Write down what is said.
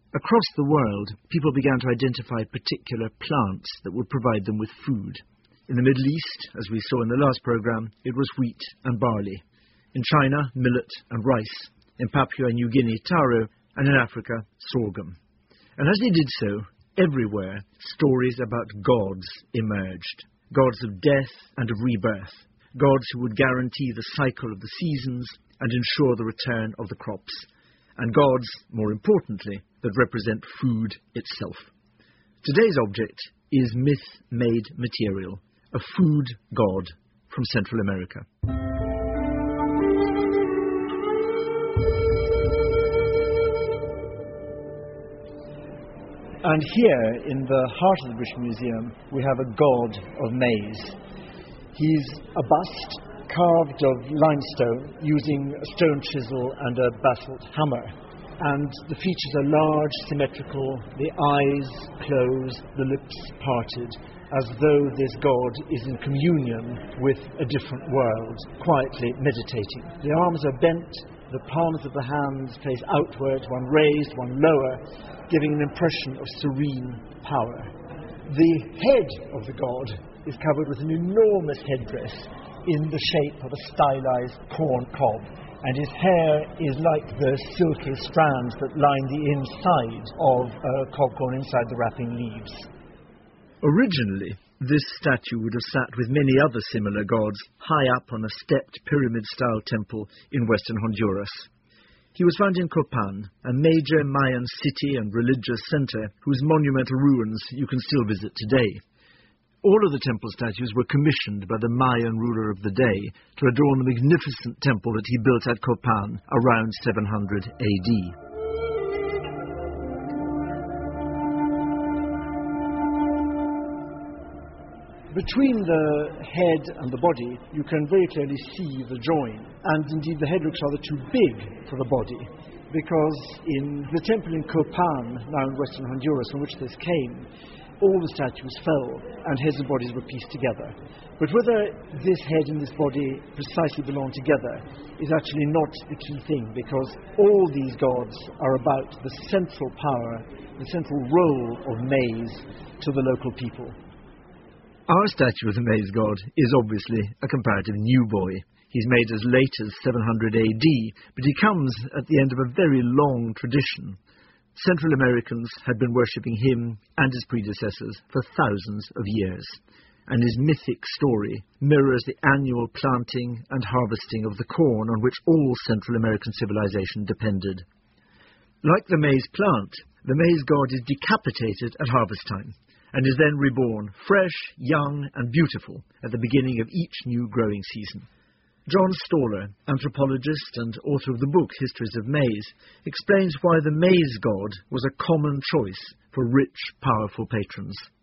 Across the world, people began to identify particular plants that would provide them with food. In the Middle East, as we saw in the last program, it was wheat and barley. In China, millet and rice. In Papua New Guinea, taro, and in Africa, sorghum. And as they did so, everywhere, stories about gods emerged. Gods of death and of rebirth. Gods who would guarantee the cycle of the seasons and ensure the return of the crops. And gods, more importantly, that represent food itself. Today's object is myth-made material, a food god from Central America. And here, in the heart of the British Museum, we have a god of maize. He's a bust carved of limestone using a stone chisel and a basalt hammer. And the features are large, symmetrical, the eyes closed, the lips parted, as though this god is in communion with a different world, quietly meditating. The arms are bent, the palms of the hands face outward, one raised, one lower, giving an impression of serene power. The head of the god is covered with an enormous headdress in the shape of a stylized corn cob, and his hair is like the silky strands that line the inside of a cob corn inside the wrapping leaves. Originally, this statue would have sat with many other similar gods high up on a stepped pyramid-style temple in western Honduras. He was found in Copan, a major Mayan city and religious center whose monumental ruins you can still visit today. All of the temple statues were commissioned by the Mayan ruler of the day to adorn the magnificent temple that he built at Copan around 700 AD. Between the head and the body, you can very clearly see the join, and indeed the head looks rather too big for the body, because in the temple in Copan, now in western Honduras, from which this came, all the statues fell and heads and bodies were pieced together. But whether this head and this body precisely belong together is actually not the key thing, because all these gods are about the central power, the central role of maize to the local people. Our statue of the maize god is obviously a comparative new boy. He's made as late as 700 AD, but he comes at the end of a very long tradition. Central Americans had been worshipping him and his predecessors for thousands of years, and his mythic story mirrors the annual planting and harvesting of the corn on which all Central American civilization depended. Like the maize plant, the maize god is decapitated at harvest time, and is then reborn, fresh, young, and beautiful at the beginning of each new growing season. John Staller, anthropologist and author of the book Histories of Maize, explains why the maize god was a common choice for rich, powerful patrons.